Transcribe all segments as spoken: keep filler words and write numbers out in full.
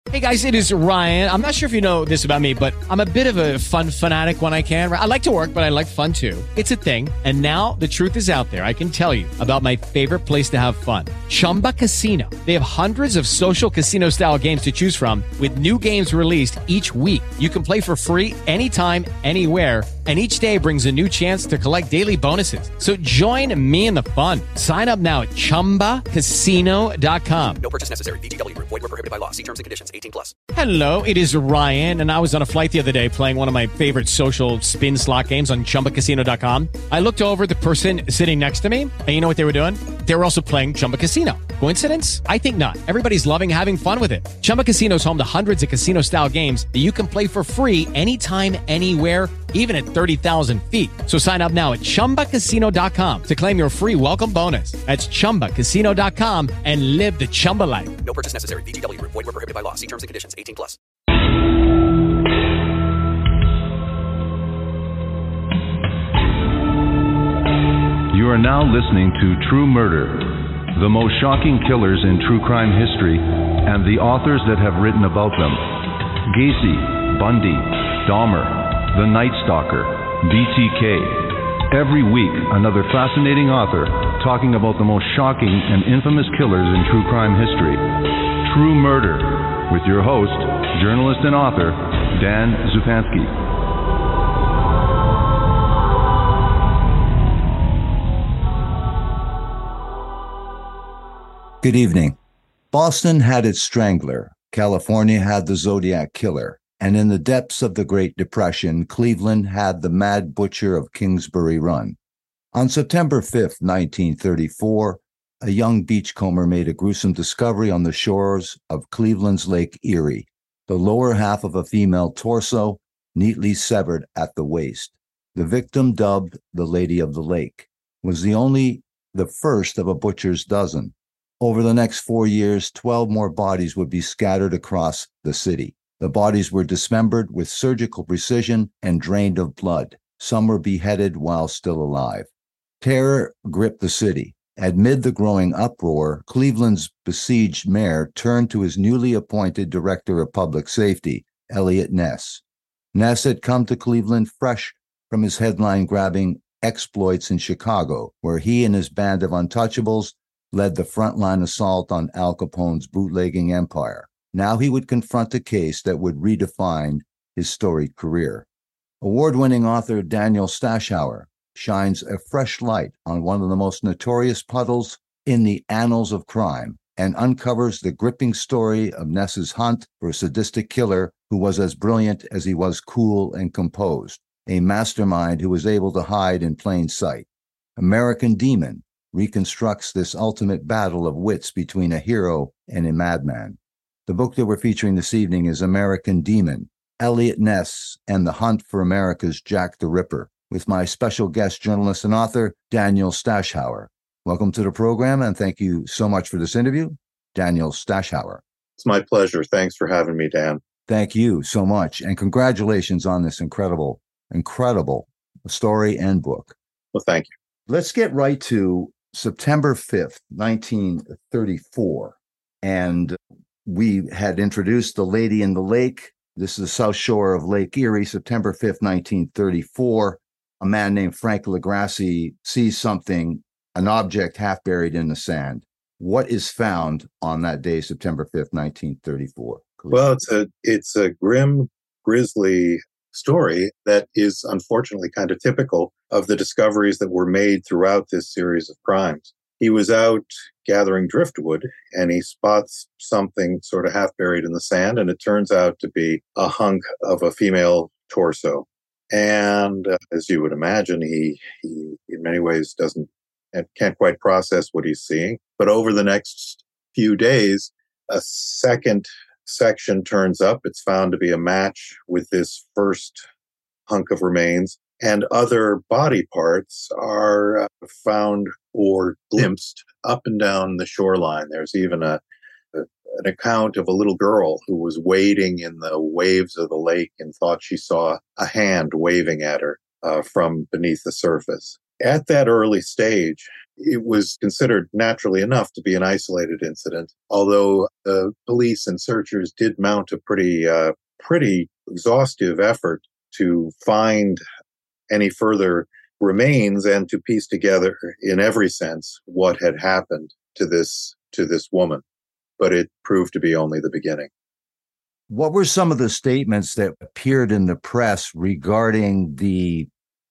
Hey guys, it is Ryan. I'm not sure if you know this about me, but I'm a bit of a fun fanatic when I can. I like to work, but I like fun too. It's a thing. And now the truth is out there. I can tell you about my favorite place to have fun. Chumba Casino. They have hundreds of social casino style games to choose from with new games released each week. You can play for free anytime, anywhere. And each day brings a new chance to collect daily bonuses. So join me in the fun. Sign up now at chumba casino dot com. No purchase necessary. V G W. Void where prohibited by law. See terms and conditions. eighteen plus. Hello, it is Ryan, and I was on a flight the other day playing one of my favorite social spin slot games on chumba casino dot com. I looked over at the person sitting next to me, and you know what they were doing? They were also playing Chumba Casino. Coincidence? I think not. Everybody's loving having fun with it. Chumba Casino is home to hundreds of casino-style games that you can play for free anytime, anywhere, even at thirty thousand feet. So sign up now at chumba casino dot com to claim your free welcome bonus. That's chumba casino dot com and live the Chumba life. No purchase necessary. V G W. Void where prohibited by law. See terms and conditions. eighteen plus. You are now listening to True Murder, the most shocking killers in true crime history, and the authors that have written about them. Gacy, Bundy, Dahmer, The Night Stalker, B T K. Every week, another fascinating author talking about the most shocking and infamous killers in true crime history. True Murder, with your host, journalist and author, Dan Zupansky. Good evening. Boston had its Strangler. California had the Zodiac Killer. And in the depths of the Great Depression, Cleveland had the Mad Butcher of Kingsbury Run. On September fifth, nineteen thirty-four, a young beachcomber made a gruesome discovery on the shores of Cleveland's Lake Erie, the lower half of a female torso neatly severed at the waist. The victim, dubbed the Lady of the Lake, was the only, the first of a butcher's dozen. Over the next four years, twelve more bodies would be scattered across the city. The bodies were dismembered with surgical precision and drained of blood. Some were beheaded while still alive. Terror gripped the city. Amid the growing uproar, Cleveland's besieged mayor turned to his newly appointed director of public safety, Eliot Ness. Ness had come to Cleveland fresh from his headline-grabbing exploits in Chicago, where he and his band of untouchables led the frontline assault on Al Capone's bootlegging empire. Now he would confront a case that would redefine his storied career. Award-winning author Daniel Stashower shines a fresh light on one of the most notorious puddles in the annals of crime and uncovers the gripping story of Ness's hunt for a sadistic killer who was as brilliant as he was cool and composed, a mastermind who was able to hide in plain sight. American Demon reconstructs this ultimate battle of wits between a hero and a madman. The book that we're featuring this evening is American Demon, Eliot Ness and the Hunt for America's Jack the Ripper, with my special guest journalist and author, Daniel Stashower. Welcome to the program, and thank you so much for this interview, Daniel Stashower. It's my pleasure. Thanks for having me, Dan. Thank you so much, and congratulations on this incredible, incredible story and book. Well, thank you. Let's get right to September fifth, nineteen thirty-four, and we had introduced The Lady in the Lake. This is the south shore of Lake Erie, September fifth, nineteen thirty-four. A man named Frank LaGrassi sees something, an object half buried in the sand. What is found on that day, September fifth, nineteen thirty-four? Well, it's a it's a grim, grisly story that is unfortunately kind of typical of the discoveries that were made throughout this series of crimes. He was out gathering driftwood and he spots something sort of half buried in the sand, and it turns out to be a hunk of a female torso. And uh, as you would imagine, he, he in many ways doesn't and can't quite process what he's seeing. But over the next few days, a second section turns up. It's found to be a match with this first hunk of remains, and other body parts are uh, found or glimpsed up and down the shoreline. There's even a, a an account of a little girl who was wading in the waves of the lake and thought she saw a hand waving at her uh, from beneath the surface. At that early stage, it was considered naturally enough to be an isolated incident, although the police and searchers did mount a pretty, uh, pretty exhaustive effort to find any further remains and to piece together, in every sense, what had happened to this to this woman. But it proved to be only the beginning. What were some of the statements that appeared in the press regarding the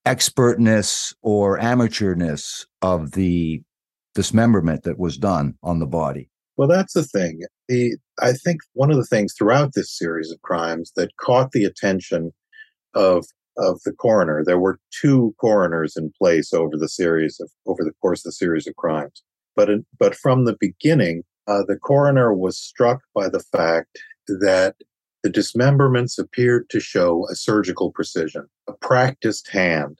expertness or amateurness of the dismemberment that was done on the body? Well, that's the thing. The, I think one of the things throughout this series of crimes that caught the attention of of the coroner, there were two coroners in place over the series of over the course of the series of crimes. But in, but from the beginning, uh, the coroner was struck by the fact that the dismemberments appeared to show a surgical precision, a practiced hand.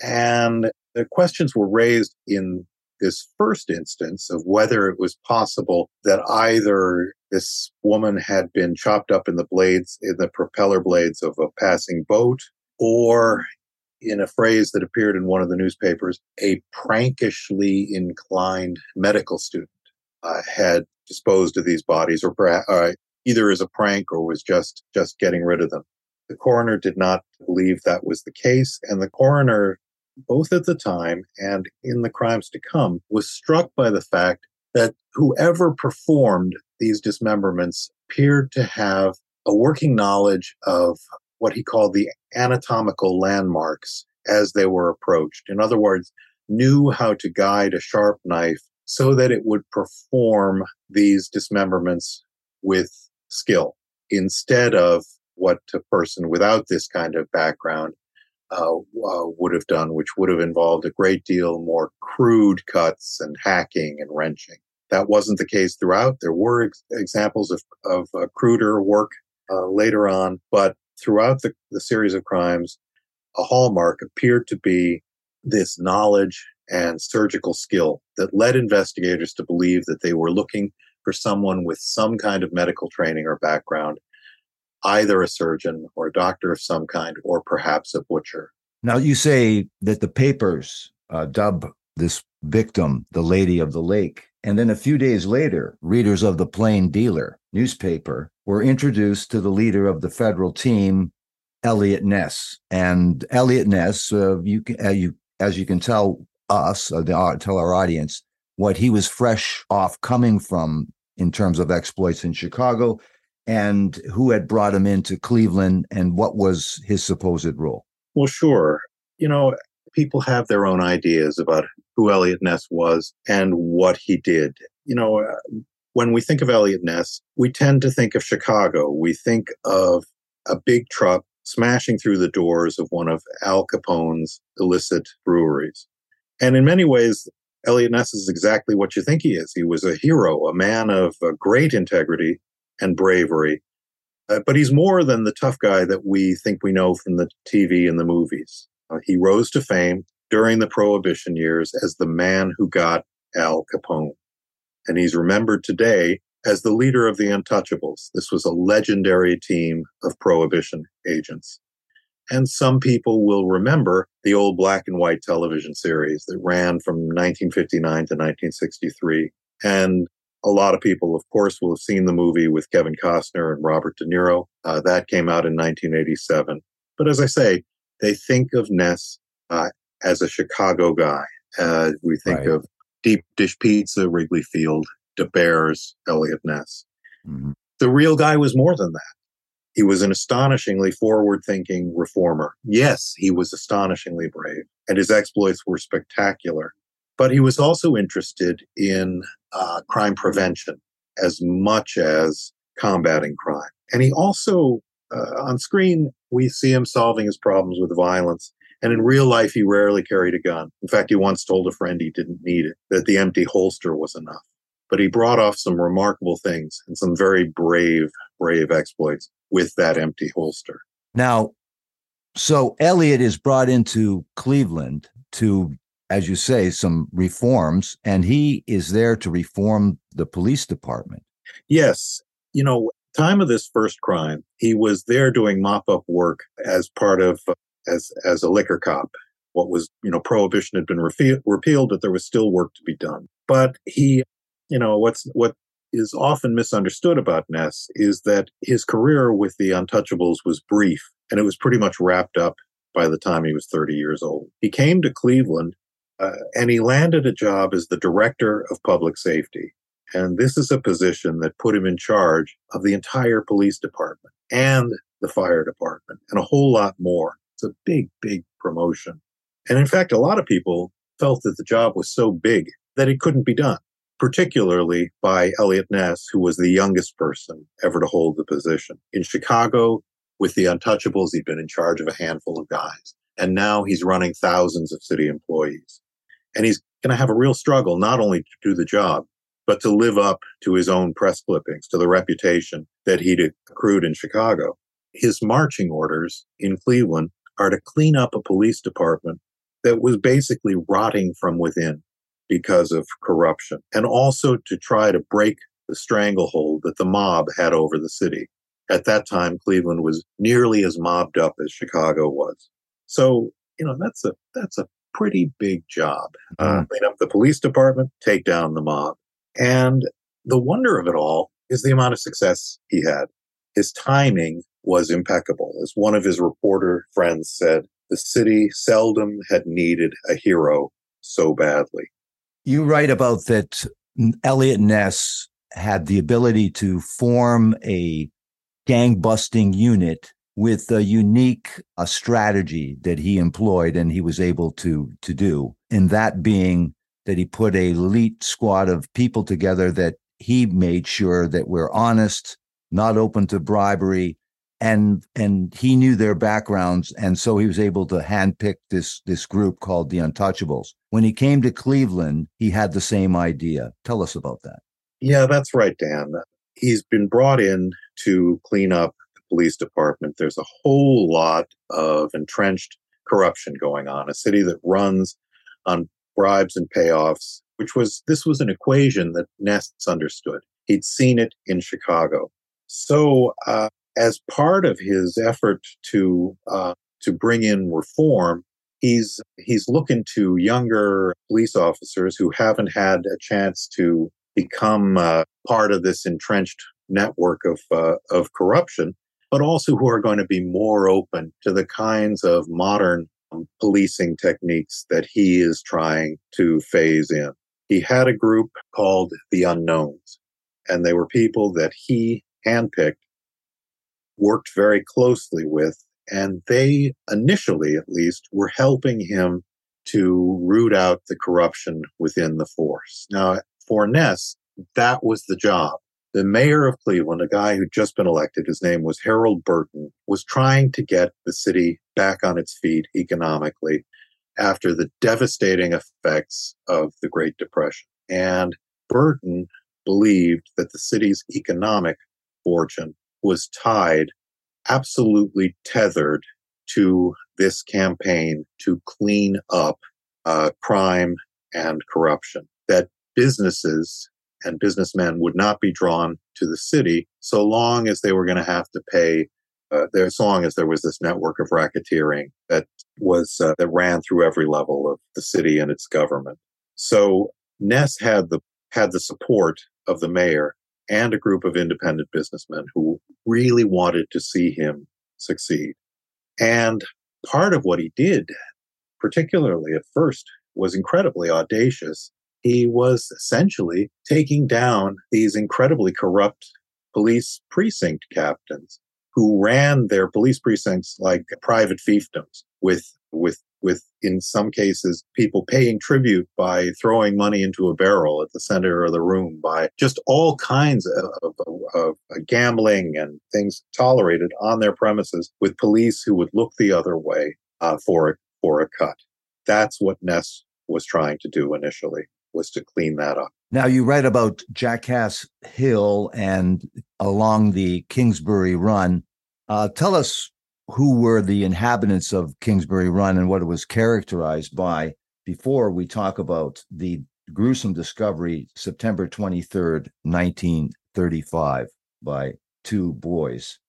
And the questions were raised in this first instance of whether it was possible that either this woman had been chopped up in the blades, in the propeller blades of a passing boat, or, in a phrase that appeared in one of the newspapers, a prankishly inclined medical student uh, had disposed of these bodies, or perhaps uh, either as a prank or was just, just getting rid of them. The coroner did not believe that was the case, and the coroner, both at the time and in the crimes to come, was struck by the fact that whoever performed these dismemberments appeared to have a working knowledge of what he called the anatomical landmarks as they were approached. In other words, knew how to guide a sharp knife so that it would perform these dismemberments with skill, instead of what a person without this kind of background uh, uh, would have done, which would have involved a great deal more crude cuts and hacking and wrenching. That wasn't the case throughout. There were ex- examples of, of uh, cruder work uh, later on, but throughout the, the series of crimes, a hallmark appeared to be this knowledge and surgical skill that led investigators to believe that they were looking for someone with some kind of medical training or background, either a surgeon or a doctor of some kind, or perhaps a butcher. Now, you say that the papers uh, dub this victim the Lady of the Lake. And then a few days later, readers of the Plain Dealer newspaper were introduced to the leader of the federal team, Eliot Ness. And Eliot Ness, uh, you, can, uh, you, as you can tell us, uh, the, uh, tell our audience, what he was fresh off coming from in terms of exploits in Chicago, and who had brought him into Cleveland, and what was his supposed role. Well, sure. You know, people have their own ideas about who Eliot Ness was and what he did. You know, uh, when we think of Eliot Ness, we tend to think of Chicago. We think of a big truck smashing through the doors of one of Al Capone's illicit breweries. And in many ways, Eliot Ness is exactly what you think he is. He was a hero, a man of uh, great integrity and bravery. Uh, but he's more than the tough guy that we think we know from the T V and the movies. Uh, he rose to fame during the Prohibition years as the man who got Al Capone. And he's remembered today as the leader of the Untouchables. This was a legendary team of Prohibition agents. And some people will remember the old black and white television series that ran from nineteen fifty-nine to nineteen sixty-three. And a lot of people, of course, will have seen the movie with Kevin Costner and Robert De Niro. Uh, that came out in nineteen eighty-seven. But as I say, they think of Ness uh, as a Chicago guy. Uh, we think right. of Deep Dish Pizza, Wrigley Field, De Beers, Eliot Ness. Mm-hmm. The real guy was more than that. He was an astonishingly forward-thinking reformer. Yes, he was astonishingly brave, and his exploits were spectacular. But he was also interested in uh, crime prevention as much as combating crime. And he also, uh, on screen, we see him solving his problems with violence. And in real life, he rarely carried a gun. In fact, he once told a friend he didn't need it, that the empty holster was enough. But he brought off some remarkable things and some very brave, brave exploits with that empty holster. Now, so Eliot is brought into Cleveland to, as you say, some reforms, and he is there to reform the police department. Yes. You know, time of this first crime, he was there doing mop-up work as part of, as, as a liquor cop. what was, you know, prohibition had been refe- repealed, but there was still work to be done. But he, you know, what's what is often misunderstood about Ness is that his career with the Untouchables was brief, and it was pretty much wrapped up by the time he was thirty years old. He came to Cleveland, uh, and he landed a job as the director of public safety. And this is a position that put him in charge of the entire police department and the fire department and a whole lot more. It's a big, big promotion. And in fact, a lot of people felt that the job was so big that it couldn't be done, particularly by Eliot Ness, who was the youngest person ever to hold the position. In Chicago, with the Untouchables, he'd been in charge of a handful of guys. And now he's running thousands of city employees. And he's going to have a real struggle, not only to do the job, but to live up to his own press clippings, to the reputation that he'd accrued in Chicago. His marching orders in Cleveland are to clean up a police department that was basically rotting from within because of corruption, and also to try to break the stranglehold that the mob had over the city. At that time, Cleveland was nearly as mobbed up as Chicago was. So, you know, that's a that's a pretty big job. Uh, clean up the police department, take down the mob. And the wonder of it all is the amount of success he had. His timing was impeccable. As one of his reporter friends said, the city seldom had needed a hero so badly. You write about that Eliot Ness had the ability to form a gang-busting unit with a unique uh, strategy that he employed and he was able to, to do, and that being that he put a elite squad of people together that he made sure that were honest, not open to bribery, and and he knew their backgrounds, and so he was able to handpick this this group called the Untouchables. When he came to Cleveland, he had the same idea. Tell us about that. Yeah, that's right, Dan. He's been brought in to clean up the police department. There's a whole lot of entrenched corruption going on, a city that runs on bribes and payoffs, which was, this was an equation that Ness understood. He'd seen it in Chicago. So uh, as part of his effort to uh, to bring in reform, he's he's looking to younger police officers who haven't had a chance to become uh, part of this entrenched network of uh, of corruption, but also who are going to be more open to the kinds of modern um, policing techniques that he is trying to phase in. He had a group called the Unknowns, and they were people that he handpicked, worked very closely with, and they initially, at least, were helping him to root out the corruption within the force. Now, for Ness, that was the job. The mayor of Cleveland, a guy who'd just been elected, his name was Harold Burton, was trying to get the city back on its feet economically after the devastating effects of the Great Depression. And Burton believed that the city's economic fortune was tied, absolutely tethered to this campaign to clean up uh, crime and corruption, that businesses and businessmen would not be drawn to the city so long as they were going to have to pay, uh, there, as long as there was this network of racketeering that was uh, that ran through every level of the city and its government. So Ness had the had the support of the mayor and a group of independent businessmen who really wanted to see him succeed. And part of what he did, particularly at first, was incredibly audacious. He was essentially taking down these incredibly corrupt police precinct captains who ran their police precincts like private fiefdoms, with, with, with, in some cases, people paying tribute by throwing money into a barrel at the center of the room, by just all kinds of, of, of gambling and things tolerated on their premises, with police who would look the other way uh, for, for a cut. That's what Ness was trying to do initially, was to clean that up. Now, you write about Jackass Hill and along the Kingsbury Run. Uh, tell us who were the inhabitants of Kingsbury Run and what it was characterized by before we talk about the gruesome discovery September twenty-third, nineteen thirty-five, by two boys.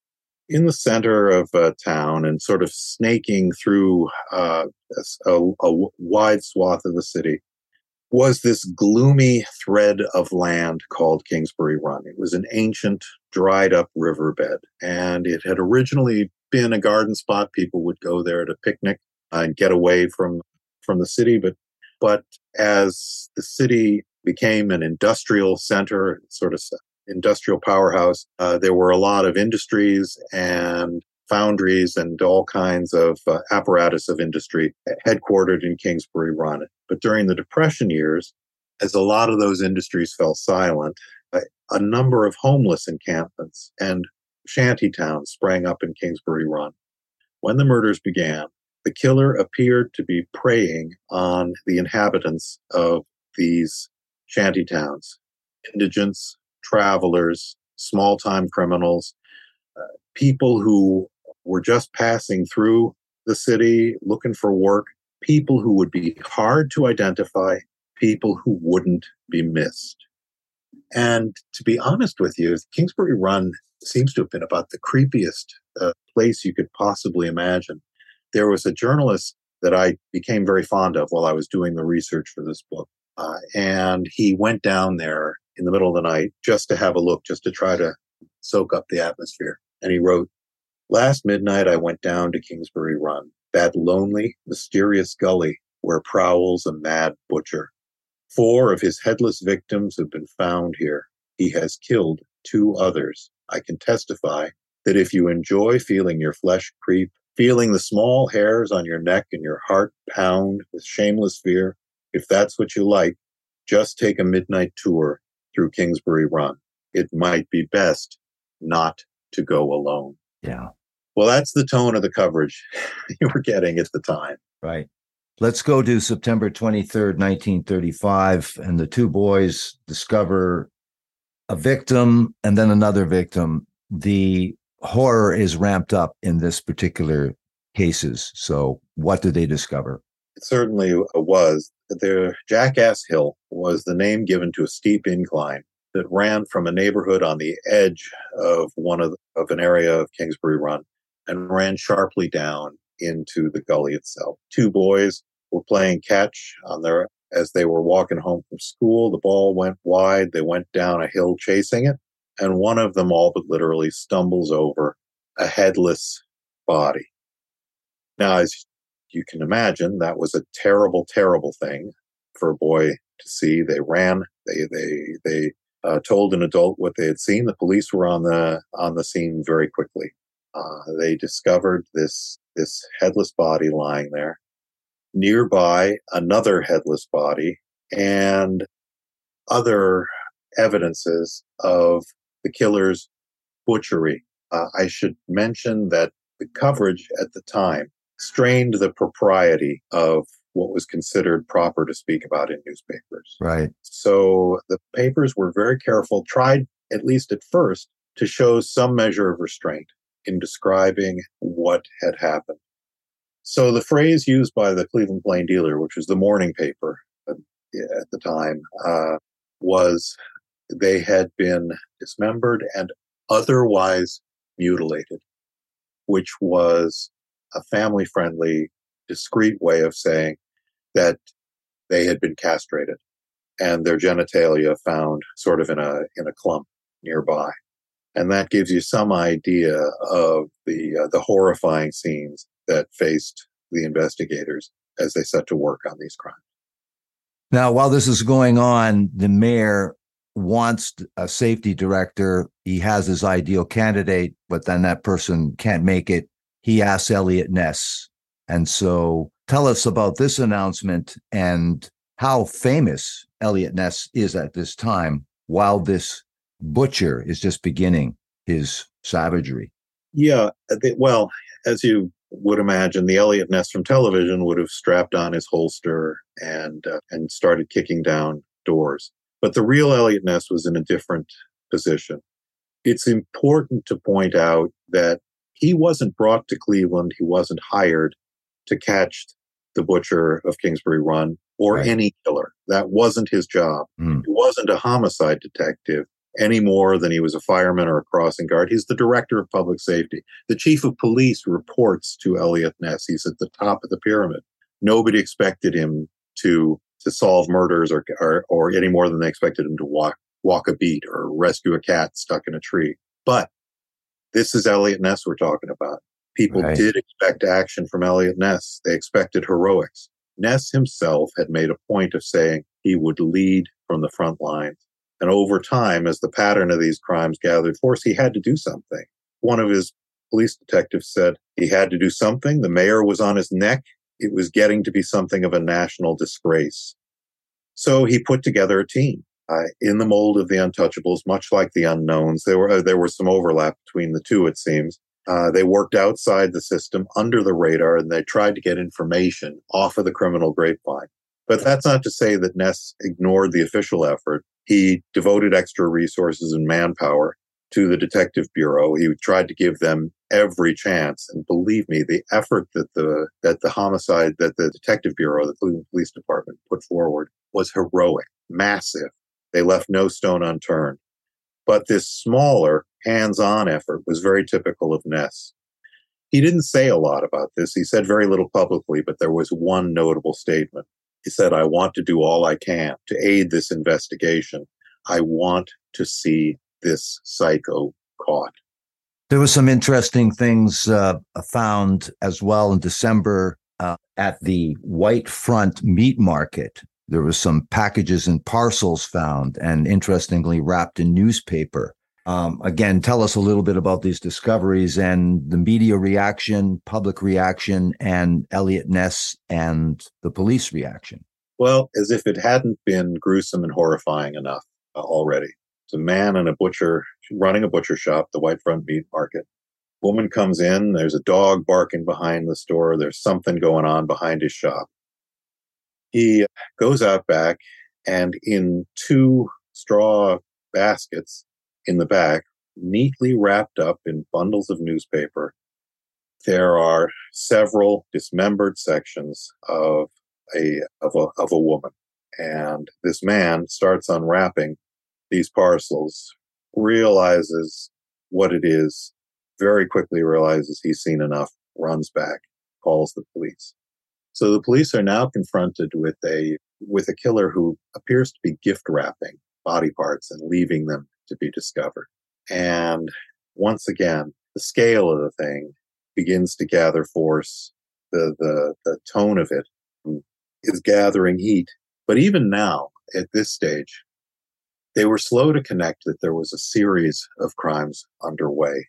in the center of uh, town and sort of snaking through uh, a, a wide swath of the city was this gloomy thread of land called Kingsbury Run. It was an ancient, dried-up riverbed, and it had originally been a garden spot. People would go there to picnic and get away from from the city. But but as the city became an industrial center, sort of industrial powerhouse, uh, there were a lot of industries and foundries and all kinds of uh, apparatus of industry headquartered in Kingsbury Run. But during the Depression years, as a lot of those industries fell silent, a, a number of homeless encampments and shanty towns sprang up in Kingsbury Run. When the murders began, the killer appeared to be preying on the inhabitants of these shanty towns, indigents, travelers, small-time criminals, uh, people who were just passing through the city looking for work, people who would be hard to identify, people who wouldn't be missed. And to be honest with you, Kingsbury Run seems to have been about the creepiest uh, place you could possibly imagine. There was a journalist that I became very fond of while I was doing the research for this book. Uh, and he went down there in the middle of the night just to have a look, just to try to soak up the atmosphere. And he wrote, "Last midnight, I went down to Kingsbury Run, that lonely, mysterious gully where prowls a mad butcher. Four of his headless victims have been found here. He has killed two others. I can testify that if you enjoy feeling your flesh creep, feeling the small hairs on your neck and your heart pound with shameless fear, if that's what you like, just take a midnight tour through Kingsbury Run. It might be best not to go alone." Yeah. Well, that's the tone of the coverage you were getting at the time. Right. Let's go to September twenty-third, nineteen thirty-five, and the two boys discover a victim and then another victim. The horror is ramped up in this particular cases. So what did they discover? It certainly was. The Jackass Hill was the name given to a steep incline that ran from a neighborhood on the edge of one of, of an area of Kingsbury Run and ran sharply down into the gully itself. Two boys were playing catch on their as they were walking home from school. The ball went wide. They went down a hill chasing it, and one of them all but literally stumbles over a headless body. Now, as you can imagine, that was a terrible, terrible thing for a boy to see. They ran. They they they uh, told an adult what they had seen. The police were on the on the scene very quickly. Uh, they discovered this this headless body lying there. Nearby, another headless body and other evidences of the killer's butchery. Uh, I should mention that the coverage at the time strained the propriety of what was considered proper to speak about in newspapers. Right. So the papers were very careful, tried, at least at first, to show some measure of restraint in describing what had happened. So the phrase used by the Cleveland Plain Dealer, which was the morning paper at the time, uh, was they had been dismembered and otherwise mutilated, which was a family-friendly, discreet way of saying that they had been castrated and their genitalia found sort of in a in a clump nearby. And that gives you some idea of the uh, the horrifying scenes that faced the investigators as they set to work on these crimes. Now, while this is going on, the mayor wants a safety director. He has his ideal candidate, but then that person can't make it. He asks Eliot Ness. And so tell us about this announcement and how famous Eliot Ness is at this time while this butcher is just beginning his savagery. Yeah, they, well, as you would imagine, the Eliot Ness from television would have strapped on his holster and uh, and started kicking down doors. But the real Eliot Ness was in a different position. It's important to point out that he wasn't brought to Cleveland. He wasn't hired to catch the butcher of Kingsbury Run or right. any killer. That wasn't his job. Mm. He wasn't a homicide detective. any more than he was a fireman or a crossing guard. He's the director of public safety. The chief of police reports to Eliot Ness. He's at the top of the pyramid. Nobody expected him to to solve murders or, or or any more than they expected him to walk walk a beat or rescue a cat stuck in a tree. But this is Eliot Ness we're talking about. People right. did expect action from Eliot Ness. They expected heroics. Ness himself had made a point of saying he would lead from the front lines. And over time, as the pattern of these crimes gathered force, he had to do something. One of his police detectives said he had to do something. The mayor was on his neck. It was getting to be something of a national disgrace. So he put together a team uh, in the mold of the Untouchables, much like the Unknowns. There were, uh, there was some overlap between the two, it seems. Uh, they worked outside the system, under the radar, and they tried to get information off of the criminal grapevine. But that's not to say that Ness ignored the official effort. He devoted extra resources and manpower to the Detective Bureau. He tried to give them every chance. And believe me, the effort that the that the homicide, that the Detective Bureau, the Cleveland Police Department put forward was heroic, massive. They left no stone unturned. But this smaller, hands-on effort was very typical of Ness. He didn't say a lot about this. He said very little publicly, but there was one notable statement. He said, I want to do all I can to aid this investigation. I want to see this psycho caught. There were some interesting things uh, found as well in December uh, at the White Front Meat Market. There were some packages and parcels found, and interestingly wrapped in newspaper. Um, again, tell us a little bit about these discoveries and the media reaction, public reaction, and Eliot Ness and the police reaction. Well, as if it hadn't been gruesome and horrifying enough uh, already. It's a man and a butcher running a butcher shop, the White Front Meat Market. Woman comes in. There's a dog barking behind the store. There's something going on behind his shop. He goes out back, and in two straw baskets in the back, neatly wrapped up in bundles of newspaper, there are several dismembered sections of a of a of a woman. And this man starts unwrapping these parcels, realizes what it is, very quickly realizes he's seen enough, runs back, calls the police. So the police are now confronted with a with a killer who appears to be gift wrapping body parts and leaving them to be discovered. And once again, the scale of the thing begins to gather force. The the the tone of it is gathering heat. But even now, at this stage, they were slow to connect that there was a series of crimes underway.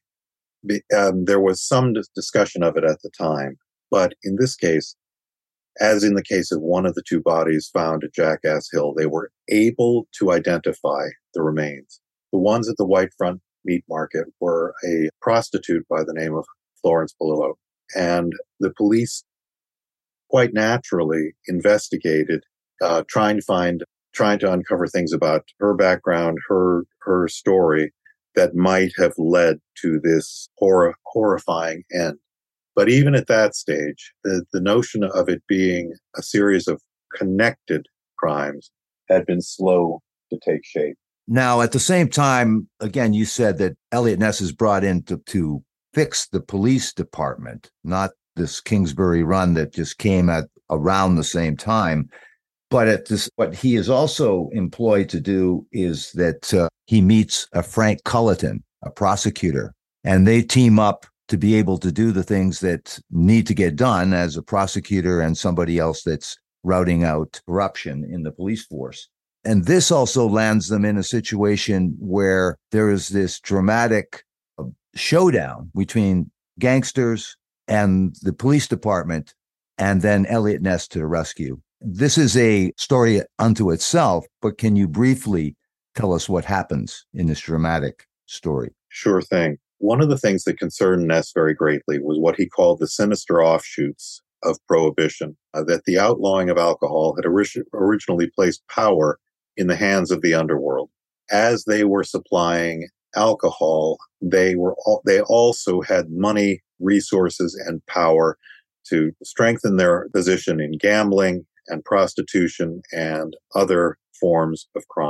Um, there was some discussion of it at the time, but in this case, as in the case of one of the two bodies found at Jackass Hill, they were able to identify the remains. The ones at the White Front Meat Market were a prostitute by the name of Florence Polillo, and the police quite naturally investigated, uh, trying to find, trying to uncover things about her background, her her story that might have led to this horror, horrifying end. But even at that stage, the, the notion of it being a series of connected crimes had been slow to take shape. Now, at the same time, again, you said that Eliot Ness is brought in to, to fix the police department, not this Kingsbury run that just came at around the same time. But at this, what he is also employed to do is that uh, he meets a Frank Culleton, a prosecutor, and they team up to be able to do the things that need to get done as a prosecutor and somebody else that's routing out corruption in the police force. And this also lands them in a situation where there is this dramatic showdown between gangsters and the police department, and then Eliot Ness to the rescue. This is a story unto itself, but can you briefly tell us what happens in this dramatic story? Sure thing. One of the things that concerned Ness very greatly was what he called the sinister offshoots of prohibition, uh, that the outlawing of alcohol had ori- originally placed power in the hands of the underworld. As they were supplying alcohol, they were al- they also had money, resources, and power to strengthen their position in gambling and prostitution and other forms of crime.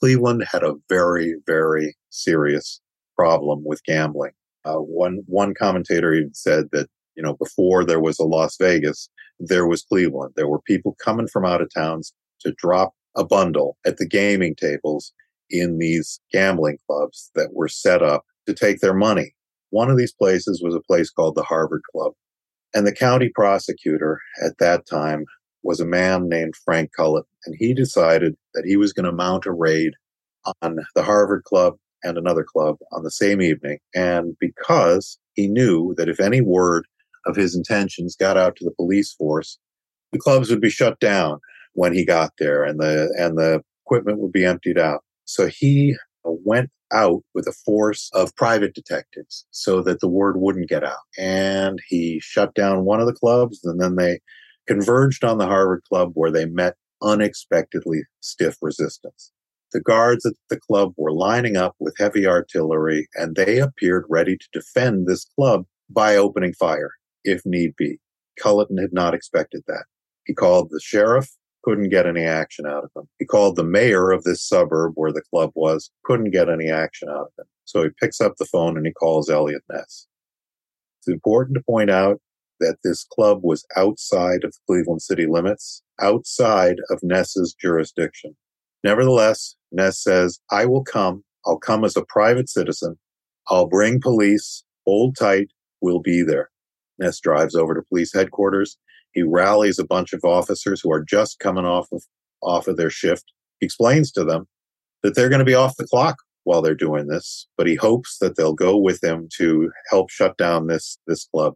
Cleveland had a very, very serious problem with gambling. Uh, one one commentator even said that, you know, before there was a Las Vegas, there was Cleveland. There were people coming from out of towns to drop a bundle at the gaming tables in these gambling clubs that were set up to take their money. One of these places was a place called the Harvard Club. And the county prosecutor at that time was a man named Frank Culleton. And he decided that he was going to mount a raid on the Harvard Club and another club on the same evening. And because he knew that if any word of his intentions got out to the police force, the clubs would be shut down when he got there, and the and the equipment would be emptied out. So he went out with a force of private detectives so that the word wouldn't get out. And he shut down one of the clubs, and then they converged on the Harvard Club, where they met unexpectedly stiff resistance. The guards at the club were lining up with heavy artillery, and they appeared ready to defend this club by opening fire, if need be. Culleton had not expected that. He called the sheriff, couldn't get any action out of him. He called the mayor of this suburb where the club was, couldn't get any action out of him. So he picks up the phone and he calls Eliot Ness. It's important to point out that this club was outside of the Cleveland city limits, outside of Ness's jurisdiction. Nevertheless, Ness says, I will come. I'll come as a private citizen. I'll bring police. Hold tight. We'll be there. Ness drives over to police headquarters. He rallies a bunch of officers who are just coming off of, off of their shift. He explains to them that they're going to be off the clock while they're doing this, but he hopes that they'll go with him to help shut down this, this club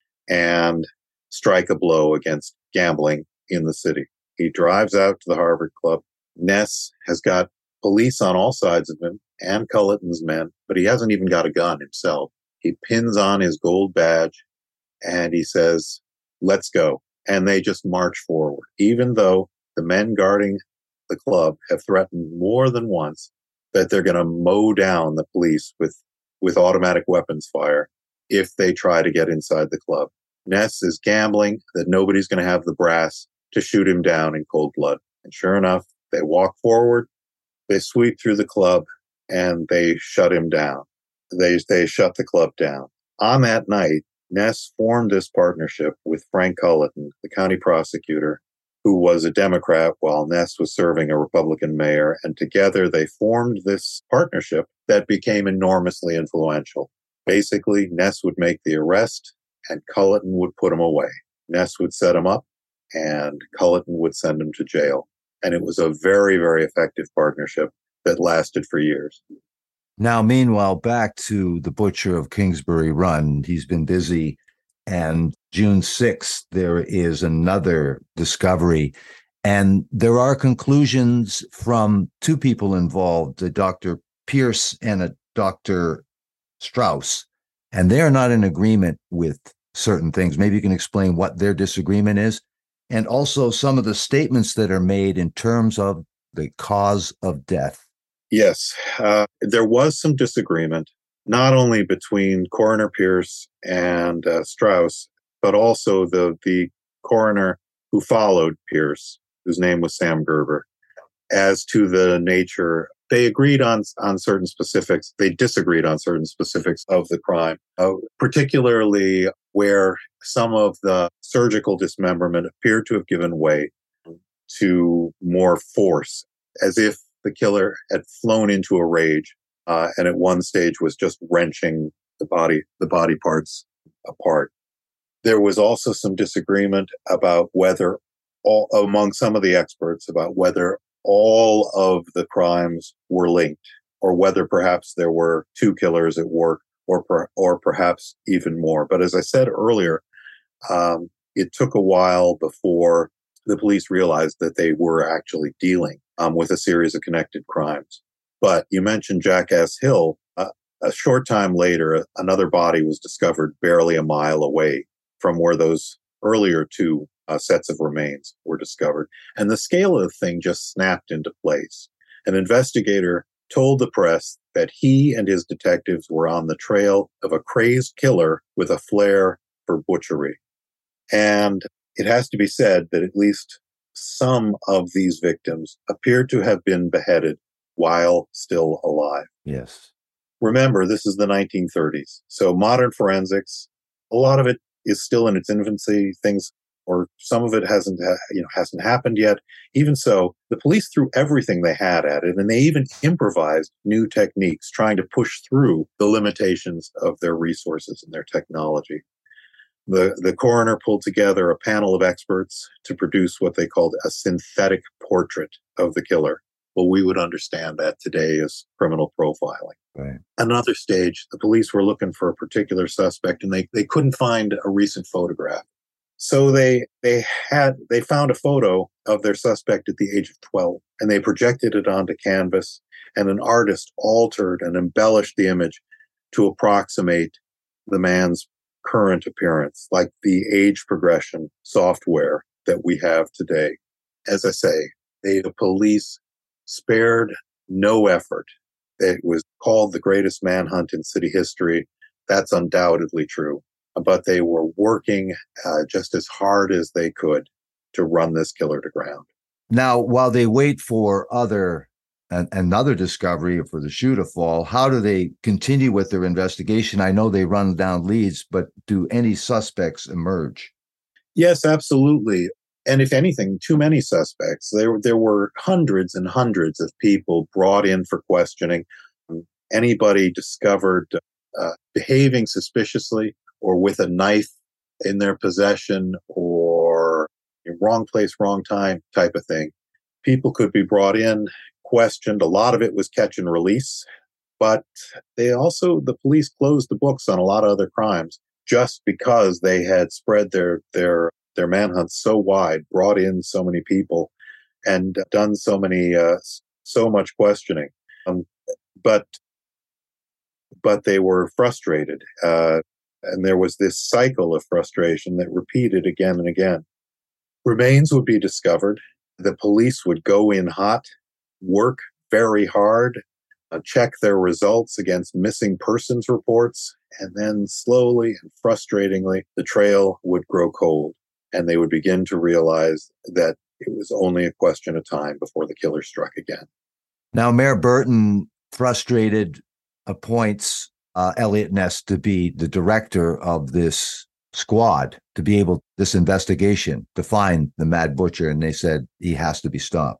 and strike a blow against gambling in the city. He drives out to the Harvard Club. Ness has got police on all sides of him and Culleton's men, but he hasn't even got a gun himself. He pins on his gold badge and he says, let's go. And they just march forward, even though the men guarding the club have threatened more than once that they're going to mow down the police with, with automatic weapons fire if they try to get inside the club. Ness is gambling that nobody's going to have the brass to shoot him down in cold blood. And sure enough, they walk forward, they sweep through the club, and they shut him down. They, they shut the club down. On that night, Ness formed this partnership with Frank Culleton, the county prosecutor, who was a Democrat while Ness was serving a Republican mayor. And together they formed this partnership that became enormously influential. Basically, Ness would make the arrest and Culleton would put him away. Ness would set him up and Culleton would send him to jail. And it was a very, very effective partnership that lasted for years. Now, meanwhile, back to the butcher of Kingsbury Run. He's been busy. And June sixth, there is another discovery. And there are conclusions from two people involved, a Doctor Pierce and a Doctor Strauss. And they are not in agreement with certain things. Maybe you can explain what their disagreement is. And also some of the statements that are made in terms of the cause of death. Yes, uh, there was some disagreement, not only between Coroner Pierce and uh, Strauss, but also the, the coroner who followed Pierce, whose name was Sam Gerber, as to the nature. They agreed on, on certain specifics. They disagreed on certain specifics of the crime, uh, particularly where some of the surgical dismemberment appeared to have given way to more force, as if the killer had flown into a rage, uh, and at one stage was just wrenching the body, the body parts apart. There was also some disagreement about whether, all, among some of the experts, about whether all of the crimes were linked, or whether perhaps there were two killers at work, or per, or perhaps even more. But as I said earlier, um, it took a while before the police realized that they were actually dealing um, with a series of connected crimes. But you mentioned Jackass Hill. Uh, a short time later, another body was discovered barely a mile away from where those earlier two uh, sets of remains were discovered. And the scale of the thing just snapped into place. An investigator told the press that he and his detectives were on the trail of a crazed killer with a flair for butchery. And it has to be said that at least some of these victims appeared to have been beheaded while still alive. Yes. Remember, this is the nineteen thirties. So modern forensics, a lot of it is still in its infancy. Things, or some of it hasn't, you know, hasn't happened yet. Even so, the police threw everything they had at it, and they even improvised new techniques, trying to push through the limitations of their resources and their technology. The, the coroner pulled together a panel of experts to produce what they called a synthetic portrait of the killer. Well, we would understand that today as criminal profiling. Right. Another stage, the police were looking for a particular suspect, and they, they couldn't find a recent photograph. So they they had they found a photo of their suspect at the age of twelve, and they projected it onto canvas, and an artist altered and embellished the image to approximate the man's current appearance, like the age progression software that we have today. As I say, they, the police spared no effort. It was called the greatest manhunt in city history. That's undoubtedly true. But they were working uh, just as hard as they could to run this killer to ground. Now, while they wait for other an, another discovery or for the shoe to fall, how do they continue with their investigation? I know they run down leads, but do any suspects emerge? Yes, absolutely. And if anything, too many suspects. There, there were hundreds and hundreds of people brought in for questioning. Anybody discovered uh, behaving suspiciously or with a knife in their possession or wrong place, wrong time type of thing. People could be brought in, questioned. A lot of it was catch and release, but they also, the police closed the books on a lot of other crimes just because they had spread their, their, their manhunts so wide, brought in so many people and done so many, uh, so much questioning. Um, but, but they were frustrated. Uh, And there was this cycle of frustration that repeated again and again. Remains would be discovered. The police would go in hot, work very hard, uh, check their results against missing persons reports, and then slowly and frustratingly, the trail would grow cold, and they would begin to realize that it was only a question of time before the killer struck again. Now, Mayor Burton, frustrated, appoints Uh, Eliot Ness to be the director of this squad, to be able, this investigation, to find the Mad Butcher, and they said he has to be stopped.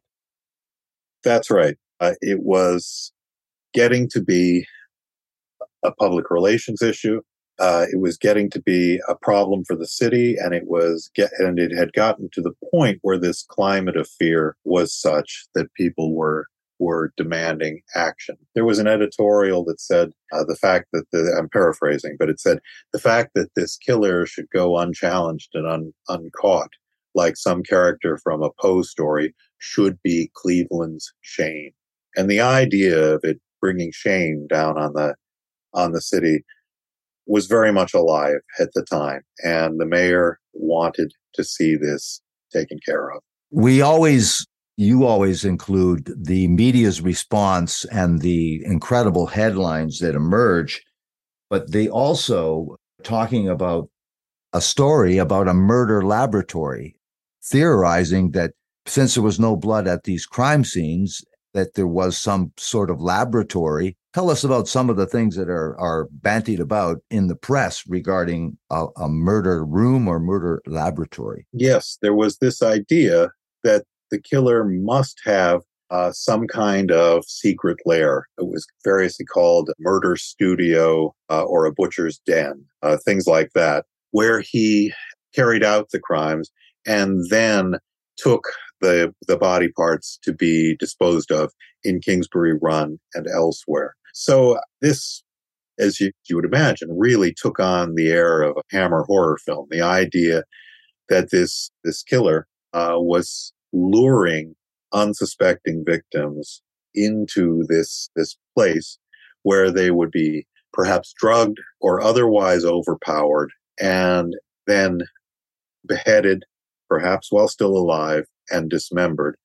That's right. Uh, it was getting to be a public relations issue. Uh, it was getting to be a problem for the city, and it was get, and it had gotten to the point where this climate of fear was such that people were were demanding action. There was an editorial that said uh, the fact that the, I'm paraphrasing, but it said the fact that this killer should go unchallenged and un, uncaught, like some character from a Poe story, should be Cleveland's shame. And the idea of it bringing shame down on the on the city was very much alive at the time, and the mayor wanted to see this taken care of. We always You always include the media's response and the incredible headlines that emerge, but they also talking about a story about a murder laboratory, theorizing that since there was no blood at these crime scenes, that there was some sort of laboratory. Tell us about some of the things that are, are bantied about in the press regarding a, a murder room or murder laboratory. Yes, there was this idea that the killer must have uh, some kind of secret lair. It was variously called murder studio uh, or a butcher's den, uh, things like that, where he carried out the crimes and then took the the body parts to be disposed of in Kingsbury Run and elsewhere. So this, as you, you would imagine, really took on the air of a Hammer horror film. The idea that this this killer uh, was luring unsuspecting victims into this this place where they would be perhaps drugged or otherwise overpowered and then beheaded, perhaps while still alive, and dismembered,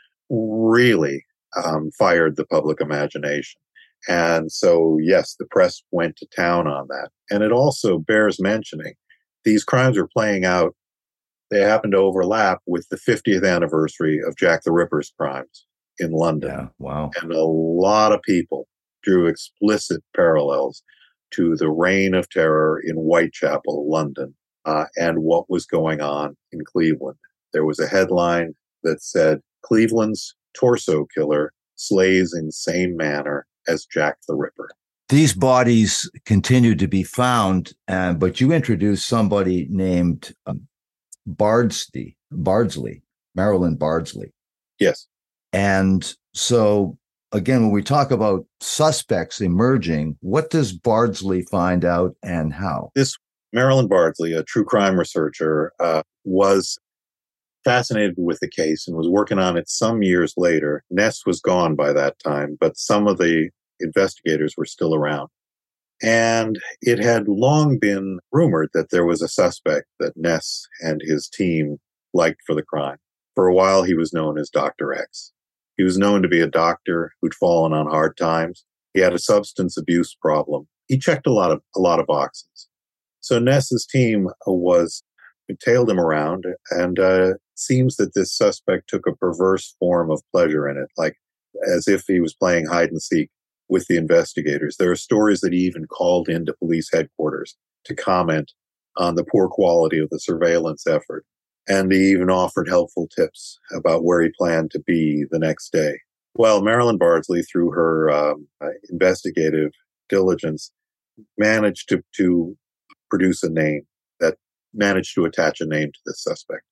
really um, fired the public imagination. And so, yes, the press went to town on that. And it also bears mentioning, these crimes are playing out. They happen to overlap with the fiftieth anniversary of Jack the Ripper's crimes. in London. Yeah, wow. And a lot of people drew explicit parallels to the reign of terror in Whitechapel, London, uh, and what was going on in Cleveland. There was a headline that said, Cleveland's torso killer slays in the same manner as Jack the Ripper. These bodies continue to be found, uh, but you introduced somebody named um, Bardsley, Bardsley, Marilyn Bardsley. Yes. And so, again, when we talk about suspects emerging, what does Bardsley find out and how? This Marilyn Bardsley, a true crime researcher, uh, was fascinated with the case and was working on it some years later. Ness was gone by that time, but some of the investigators were still around. And it had long been rumored that there was a suspect that Ness and his team liked for the crime. For a while, he was known as Doctor X. He was known to be a doctor who'd fallen on hard times. He had a substance abuse problem. He checked a lot of a lot of boxes. So Ness's team was it tailed him around, and uh, it seems that this suspect took a perverse form of pleasure in it, like as if he was playing hide and seek with the investigators. There are stories that he even called into police headquarters to comment on the poor quality of the surveillance effort. And he even offered helpful tips about where he planned to be the next day. Well, Marilyn Bardsley, through her um, uh, investigative diligence, managed to, to produce a name that managed to attach a name to this suspect.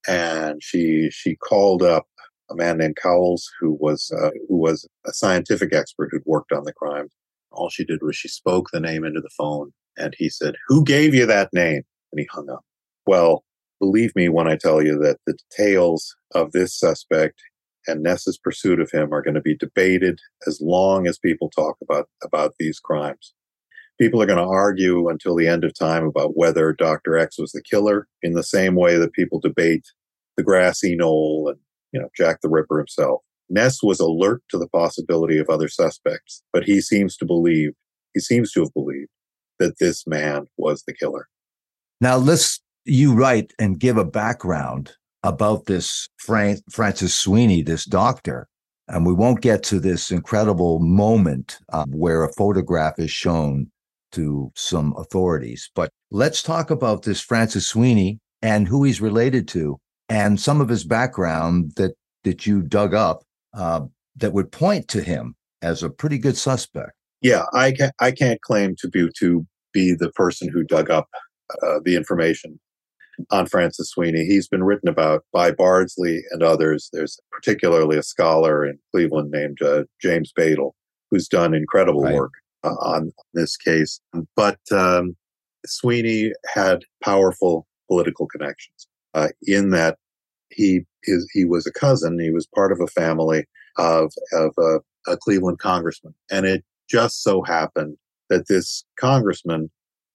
And she she called up a man named Cowles, who was uh, who was a scientific expert who'd worked on the crime. All she did was she spoke the name into the phone, and he said, "Who gave you that name?" And he hung up. Well, believe me when I tell you that the details of this suspect and Ness's pursuit of him are going to be debated as long as people talk about, about these crimes. People are going to argue until the end of time about whether Doctor X was the killer, in the same way that people debate the grassy knoll and, you know, Jack the Ripper himself. Ness was alert to the possibility of other suspects, but he seems to believe, he seems to have believed that this man was the killer. Now, let's you write and give a background about this Fran- Francis Sweeney, this doctor. And we won't get to this incredible moment uh, where a photograph is shown to some authorities. But let's talk about this Francis Sweeney and who he's related to and some of his background that, that you dug up uh, that would point to him as a pretty good suspect. Yeah, I can't, I can't claim to be, to be the person who dug up uh, the information on Francis Sweeney. He's been written about by Bardsley and others. There's particularly a scholar in Cleveland named uh, James Badel, who's done incredible right. work uh, on this case. But um, Sweeney had powerful political connections uh, in that he is he was a cousin. He was part of a family of of a, a Cleveland congressman, and it just so happened that this congressman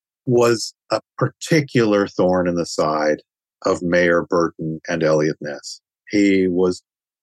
was a particular thorn in the side of Mayor Burton and Eliot Ness. He was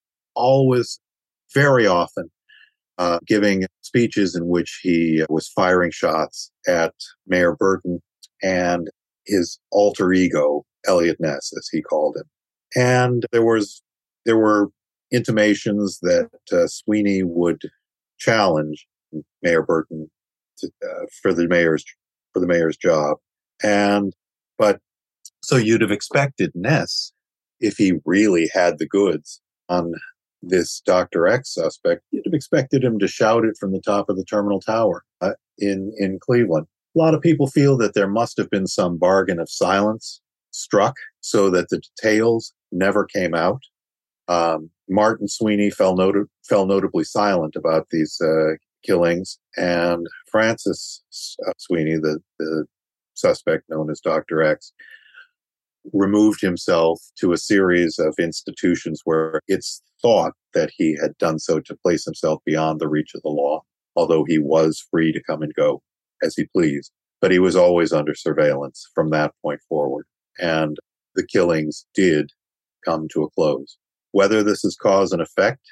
always, very often, uh, giving speeches in which he was firing shots at Mayor Burton and his alter ego, Eliot Ness, as he called him. And there was there were intimations that uh, Sweeney would challenge Mayor Burton to, uh, for the mayor's for the mayor's job. And, but, so you'd have expected Ness, if he really had the goods on this Doctor X suspect, you'd have expected him to shout it from the top of the Terminal Tower uh, in, in Cleveland. A lot of people feel that there must have been some bargain of silence struck so that the details never came out. Um, Martin Sweeney fell, not- fell notably silent about these uh, killings, and Francis uh, Sweeney, the, the suspect known as Doctor X, removed himself to a series of institutions where it's thought that he had done so to place himself beyond the reach of the law, although he was free to come and go as he pleased. But he was always under surveillance from that point forward, and the killings did come to a close. Whether this is cause and effect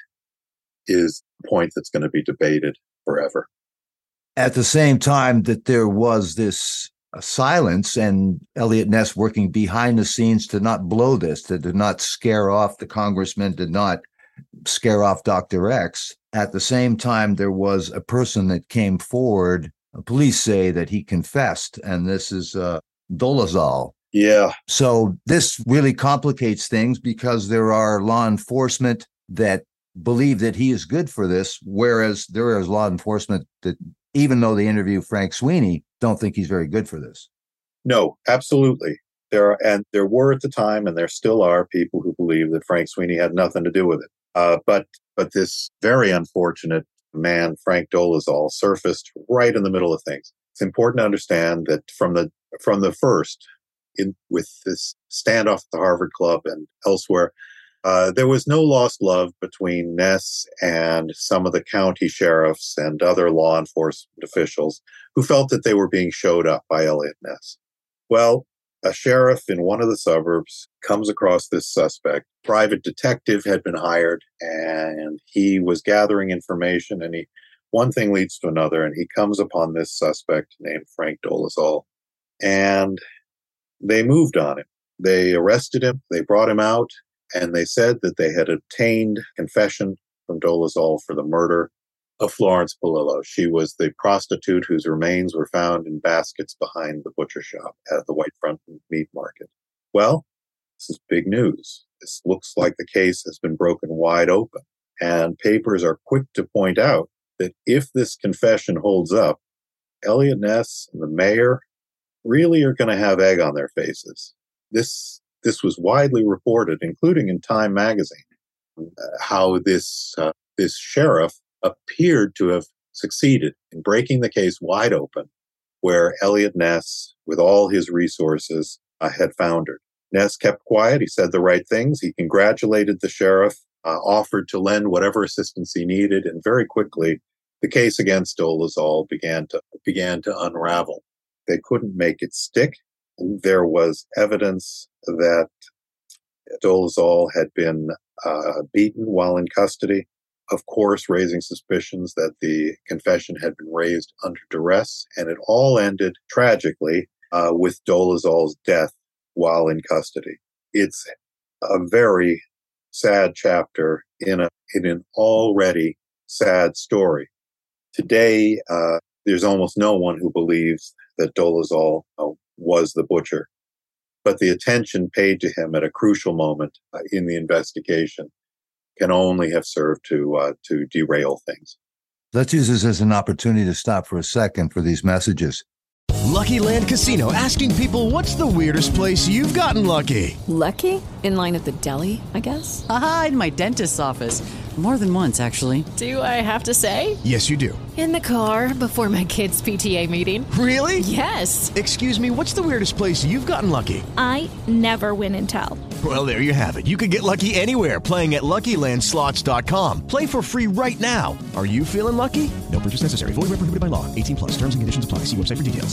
is a point that's going to be debated forever. At the same time that there was this uh, silence and Eliot Ness working behind the scenes to not blow this, to did not scare off the congressman, did not scare off Doctor X. At the same time, there was a person that came forward. Police say that he confessed, and this is uh, Dolezal. Yeah. So this really complicates things because there are law enforcement that believe that he is good for this, whereas there is law enforcement that, even though they interview Frank Sweeney, don't think he's very good for this. No, absolutely. There are, and there were at the time, and there still are people who believe that Frank Sweeney had nothing to do with it. Uh, but but this very unfortunate man, Frank Dolezal, surfaced right in the middle of things. It's important to understand that from the from the first, in with this standoff at the Harvard Club and elsewhere, uh, there was no lost love between Ness and some of the county sheriffs and other law enforcement officials who felt that they were being showed up by Eliot Ness. Well, a sheriff in one of the suburbs comes across this suspect. Private detective had been hired, and he was gathering information, and he one thing leads to another, and he comes upon this suspect named Frank Dolezal, and they moved on him. They arrested him, they brought him out, and they said that they had obtained confession from Dolezal for the murder of Florence Polillo. She was the prostitute whose remains were found in baskets behind the butcher shop at the White Front Meat Market. Well, this is big news. This looks like the case has been broken wide open. And papers are quick to point out that if this confession holds up, Eliot Ness and the mayor really are going to have egg on their faces. This this was widely reported, including in Time magazine, uh, how this uh, this sheriff appeared to have succeeded in breaking the case wide open, where Eliot Ness, with all his resources, uh, had foundered. Ness kept quiet. He said the right things. He congratulated the sheriff, uh, offered to lend whatever assistance he needed, and very quickly, the case against Dolezal began to began to unravel. They couldn't make it stick. There was evidence that Dolezal had been uh, beaten while in custody, of course, raising suspicions that the confession had been raised under duress, and it all ended tragically uh, with Dolezal's death while in custody. It's a very sad chapter in, a, in an already sad story. Today, uh, there's almost no one who believes that Dolezal uh, was the butcher, but the attention paid to him at a crucial moment uh, in the investigation can only have served to uh, to derail things. Let's use this as an opportunity to stop for a second for these messages. Lucky Land Casino, asking people, what's the weirdest place you've gotten lucky? Lucky? In line at the deli, I guess? Aha, in my dentist's office. More than once, actually. Do I have to say? Yes, you do. In the car before my kids' P T A meeting. Really? Yes. Excuse me, what's the weirdest place you've gotten lucky? I never win and tell. Well, there you have it. You can get lucky anywhere, playing at Lucky Land Slots dot com. Play for free right now. Are you feeling lucky? No purchase necessary. Void where prohibited by law. eighteen plus. Terms and conditions apply. See website for details.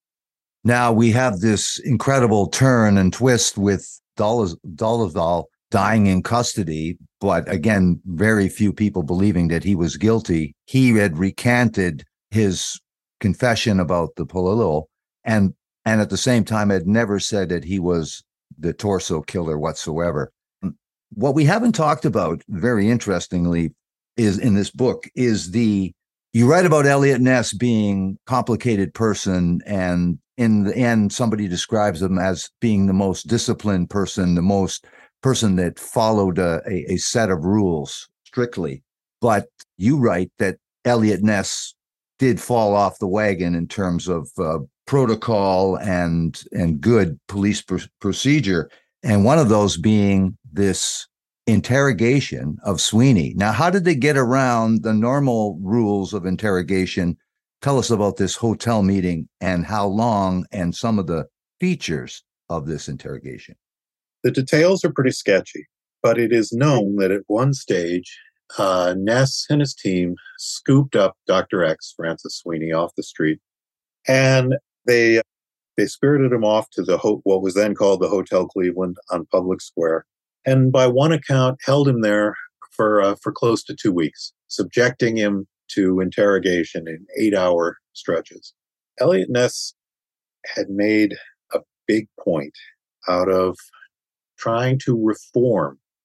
Now we have this incredible turn and twist with Dolezal dying in custody, but again, very few people believing that he was guilty. He had recanted his confession about the Polillo, and and at the same time had never said that he was the torso killer whatsoever. What we haven't talked about, very interestingly, is in this book is the you write about Eliot Ness being a complicated person, and in the end, somebody describes him as being the most disciplined person, the most person that followed a, a, a set of rules strictly. But you write that Eliot Ness did fall off the wagon in terms of uh, protocol and and good police pr- procedure, and one of those being this interrogation of Sweeney. Now, how did they get around the normal rules of interrogation? Tell us about this hotel meeting and how long and some of the features of this interrogation. The details are pretty sketchy, but it is known that at one stage, uh, Ness and his team scooped up Doctor X, Francis Sweeney, off the street, and they they spirited him off to the ho- what was then called the Hotel Cleveland on Public Square, and by one account held him there for uh, for close to two weeks, subjecting him to interrogation in eight-hour stretches. Eliot Ness had made a big point out of trying to reform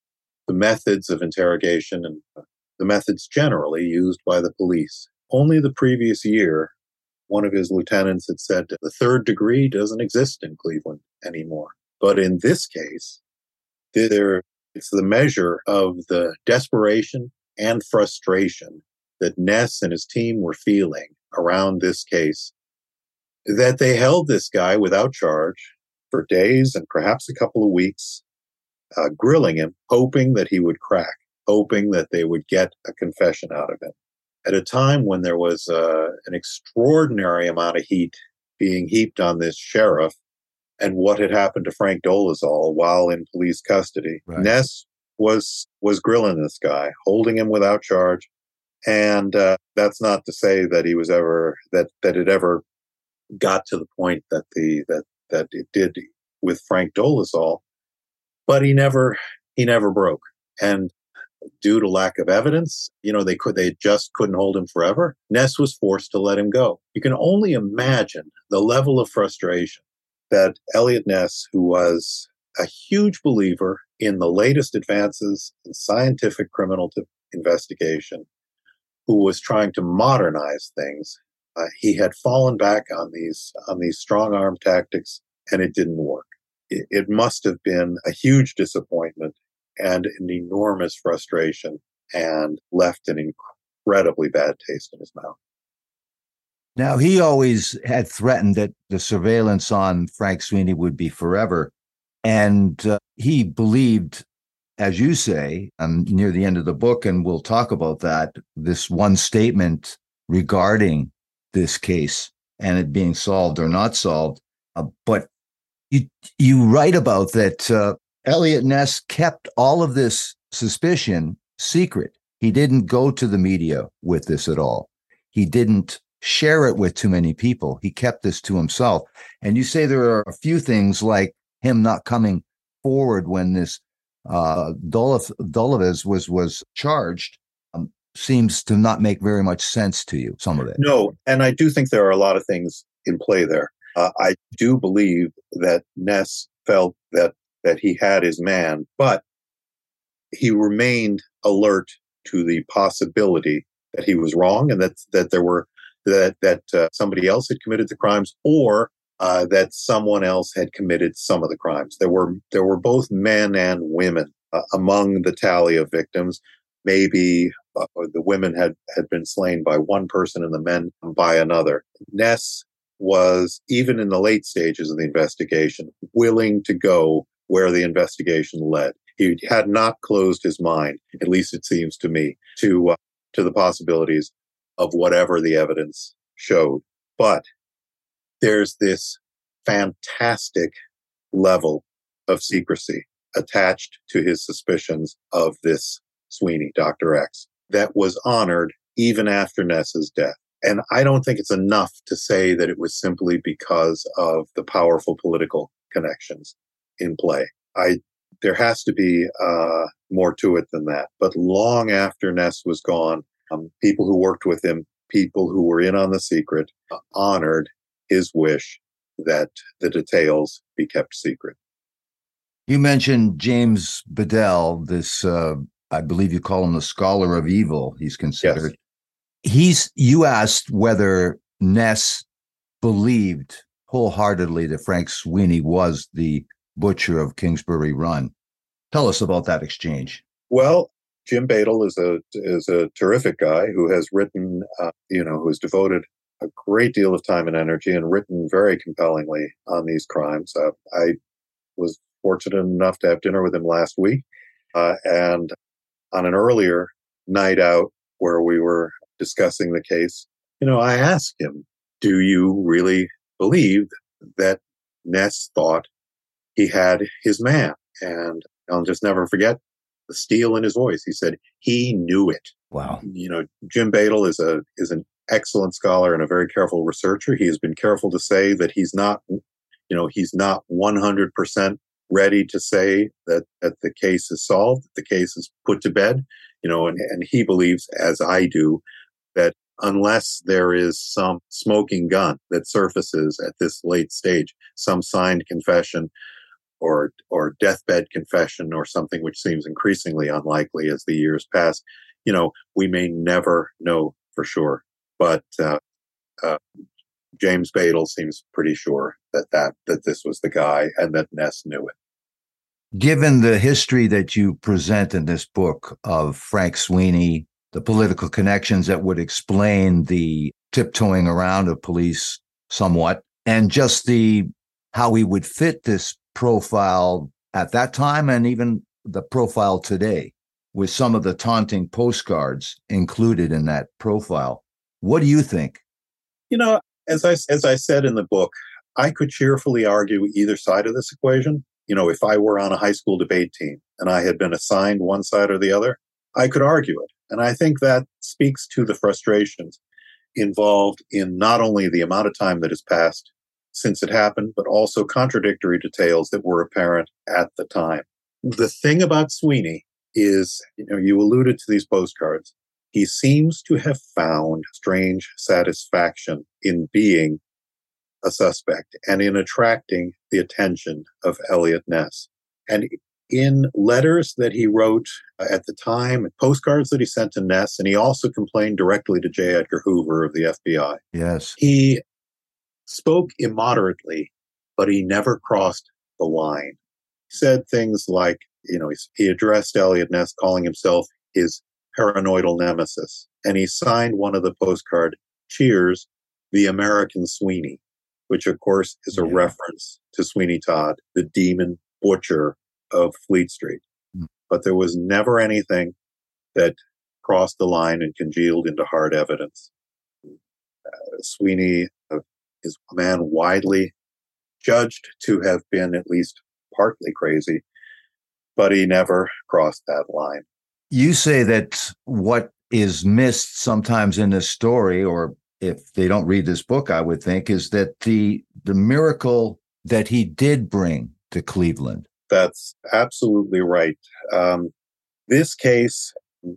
the methods of interrogation and the methods generally used by the police. Only the previous year, one of his lieutenants had said the third degree doesn't exist in Cleveland anymore. But in this case, there, it's the measure of the desperation and frustration that Ness and his team were feeling around this case, that they held this guy without charge for days and perhaps a couple of weeks, uh, grilling him, hoping that he would crack, hoping that they would get a confession out of him. At a time when there was uh, an extraordinary amount of heat being heaped on this sheriff and what had happened to Frank Dolezal while in police custody, right. Ness was was grilling this guy, holding him without charge. And uh, that's not to say that he was ever that that it ever got to the point that the that that it did with Frank Dolezal, but he never he never broke. And due to lack of evidence, you know, they could they just couldn't hold him forever. Ness was forced to let him go. You can only imagine the level of frustration that Eliot Ness, who was a huge believer in the latest advances in scientific criminal investigation, who was trying to modernize things, uh, he had fallen back on these on these strong arm tactics, and it didn't work. It, it must have been a huge disappointment and an enormous frustration, and left an incredibly bad taste in his mouth. Now, he always had threatened that the surveillance on Frank Sweeney would be forever, and uh, he believed, as you say, um, near the end of the book, and we'll talk about that, this one statement regarding this case and it being solved or not solved. Uh, but you you write about that uh, Eliot Ness kept all of this suspicion secret. He didn't go to the media with this at all. He didn't share it with too many people. He kept this to himself. And you say there are a few things like him not coming forward when this uh, Dolezal was was charged. Um, seems to not make very much sense to you, some of it. No, and I do think there are a lot of things in play there. Uh, I do believe that Ness felt that that he had his man, but he remained alert to the possibility that he was wrong and that that there were that that uh, somebody else had committed the crimes, or uh, that someone else had committed some of the crimes. There were there were both men and women uh, among the tally of victims. Maybe uh, the women had had been slain by one person and the men by another. Ness was, even in the late stages of the investigation, willing to go where the investigation led. He had not closed his mind, at least it seems to me, to uh, to the possibilities of whatever the evidence showed. But there's this fantastic level of secrecy attached to his suspicions of this Sweeney, Doctor X, that was honored even after Ness's death. And I don't think it's enough to say that it was simply because of the powerful political connections in play. I there has to be uh, more to it than that. But long after Ness was gone, um, people who worked with him, people who were in on the secret, uh, honored his wish that the details be kept secret. You mentioned James Bedell, this, uh, I believe you call him the scholar of evil, he's considered. Yes. He's, you asked whether Ness believed wholeheartedly that Frank Sweeney was the butcher of Kingsbury Run. Tell us about that exchange. Well, Jim Badal is a is a terrific guy who has written, uh, you know, who has devoted a great deal of time and energy and written very compellingly on these crimes. Uh, I was fortunate enough to have dinner with him last week, uh, and on an earlier night out where we were discussing the case, you know, I asked him, "Do you really believe that Ness thought he had his man?" And I'll just never forget the steel in his voice. He said he knew it. Wow. You know, Jim Badal is a is an excellent scholar and a very careful researcher. He has been careful to say that he's not, you know, he's not one hundred percent ready to say that, that the case is solved, that the case is put to bed, you know, and, and he believes, as I do, that unless there is some smoking gun that surfaces at this late stage, some signed confession or or deathbed confession or something which seems increasingly unlikely as the years pass. You know, we may never know for sure, but uh, uh, James Badal seems pretty sure that, that that this was the guy and that Ness knew it. Given the history that you present in this book of Frank Sweeney, the political connections that would explain the tiptoeing around of police somewhat, and just the how he would fit this profile at that time and even the profile today, with some of the taunting postcards included in that profile. What do you think? You know, as I, as I said in the book, I could cheerfully argue either side of this equation. You know, if I were on a high school debate team and I had been assigned one side or the other, I could argue it. And I think that speaks to the frustrations involved in not only the amount of time that has passed since it happened, but also contradictory details that were apparent at the time. The thing about Sweeney is, you know, you alluded to these postcards. He seems to have found strange satisfaction in being a suspect and in attracting the attention of Eliot Ness. And in letters that he wrote at the time, postcards that he sent to Ness, and he also complained directly to J. Edgar Hoover of the F B I. Yes. He spoke immoderately, but he never crossed the line. He said things like, you know, he, he addressed Eliot Ness, calling himself his paranoidal nemesis. And he signed one of the postcard, "Cheers, the American Sweeney," which of course is a yeah. reference to Sweeney Todd, the demon butcher of Fleet Street. Mm. But there was never anything that crossed the line and congealed into hard evidence. Uh, Sweeney uh, is a man widely judged to have been at least partly crazy, but he never crossed that line. You say that what is missed sometimes in this story, or if they don't read this book, I would think, is that the the miracle that he did bring to Cleveland. That's absolutely right. Um, this case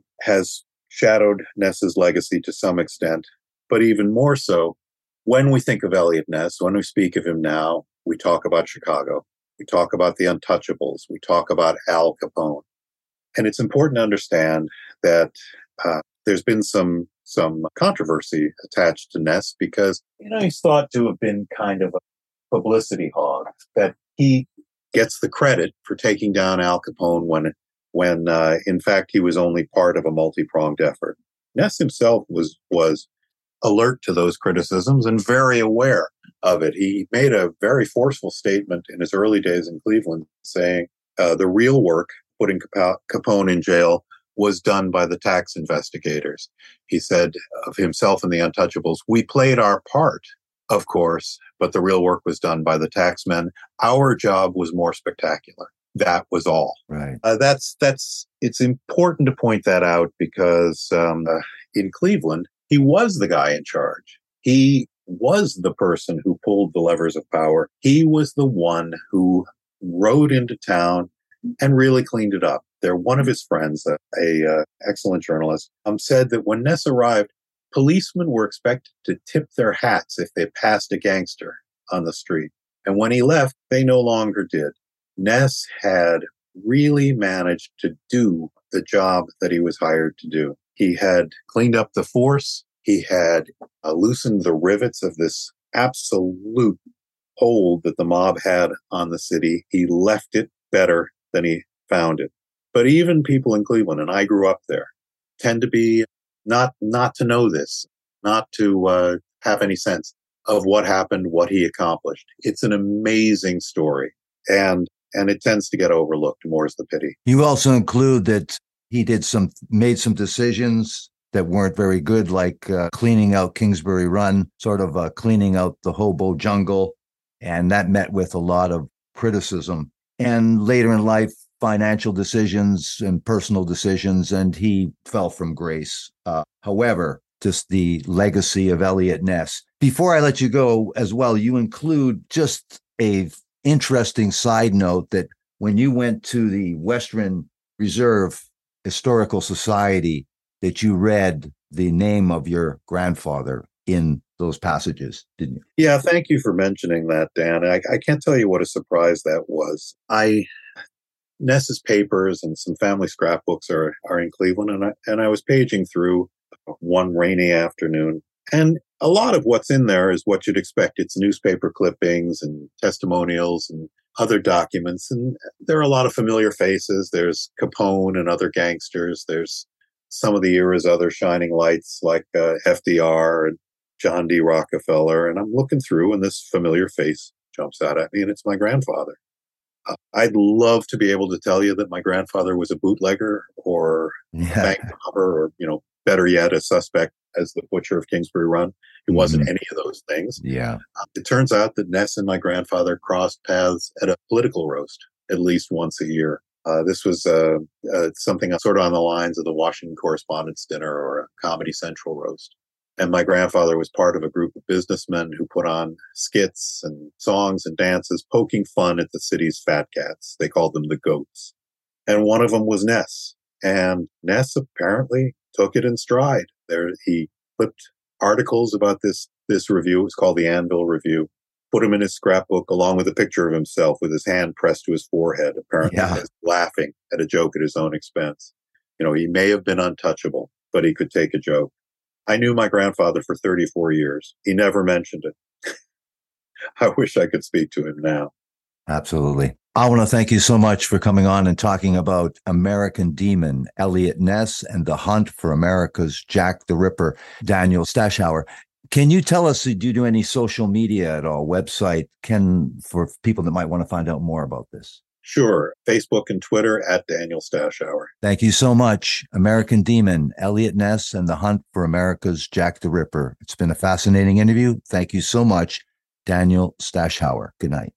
has shadowed Ness's legacy to some extent, but even more so, when we think of Eliot Ness, when we speak of him now, we talk about Chicago. We talk about the Untouchables. We talk about Al Capone. And it's important to understand that uh, there's been some some controversy attached to Ness because, you know, he's thought to have been kind of a publicity hog, that he gets the credit for taking down Al Capone when, when uh, in fact, he was only part of a multi-pronged effort. Ness himself was was alert to those criticisms and very aware of it. He made a very forceful statement in his early days in Cleveland saying uh, the real work, putting Capone in jail, was done by the tax investigators. He said of himself and the Untouchables, "We played our part, of course, but the real work was done by the taxmen. Our job was more spectacular. That was all." Right. Uh, that's, that's, it's important to point that out because um, uh, in Cleveland, he was the guy in charge. He was the person who pulled the levers of power. He was the one who rode into town and really cleaned it up. There, one of his friends, a, a uh, excellent journalist, um, said that when Ness arrived, policemen were expected to tip their hats if they passed a gangster on the street. And when he left, they no longer did. Ness had really managed to do the job that he was hired to do. He had cleaned up the force. He had uh, loosened the rivets of this absolute hold that the mob had on the city. He left it better than he found it. But even people in Cleveland, and I grew up there, tend to be not not to know this, not to uh, have any sense of what happened, what he accomplished. It's an amazing story, and and it tends to get overlooked. More's the pity. You also include that he did some made some decisions that weren't very good, like uh, cleaning out Kingsbury Run, sort of uh, cleaning out the hobo jungle, and that met with a lot of criticism. And later in life, financial decisions and personal decisions, and he fell from grace. Uh, however, just the legacy of Eliot Ness. Before I let you go as well, you include just a interesting side note that when you went to the Western Reserve Historical Society, that you read the name of your grandfather in those passages, didn't you? Yeah, thank you for mentioning that, Dan. I, I can't tell you what a surprise that was. I Ness's papers and some family scrapbooks are are in Cleveland, and I and I was paging through one rainy afternoon, and a lot of what's in there is what you'd expect. It's newspaper clippings and testimonials and other documents, and there are a lot of familiar faces. There's Capone and other gangsters. There's some of the era's other shining lights like uh, F D R and John D. Rockefeller, and I'm looking through, and this familiar face jumps out at me, and it's my grandfather. Uh, I'd love to be able to tell you that my grandfather was a bootlegger or Yeah. a bank robber, or, you know, better yet, a suspect as the butcher of Kingsbury Run. He wasn't Mhm. any of those things. Yeah. Uh, it turns out that Ness and my grandfather crossed paths at a political roast at least once a year. Uh, this was uh, uh, something sort of on the lines of the Washington Correspondents' Dinner or a Comedy Central roast. And my grandfather was part of a group of businessmen who put on skits and songs and dances, poking fun at the city's fat cats. They called them the goats. And one of them was Ness. And Ness apparently took it in stride. There, he clipped articles about this, this review. It was called the Anvil Review. Put him in his scrapbook along with a picture of himself with his hand pressed to his forehead, apparently Yeah. laughing at a joke at his own expense. You know, he may have been untouchable, but he could take a joke. I knew my grandfather for thirty-four years. He never mentioned it. I wish I could speak to him now. Absolutely. I want to thank you so much for coming on and talking about American Demon, Eliot Ness, and the hunt for America's Jack the Ripper, Daniel Stashower. Can you tell us, do you do any social media at all, website, can for people that might want to find out more about this? Sure. Facebook and Twitter at Daniel Stashower. Thank you so much. American Demon, Eliot Ness, and the hunt for America's Jack the Ripper. It's been a fascinating interview. Thank you so much, Daniel Stashower. Good night.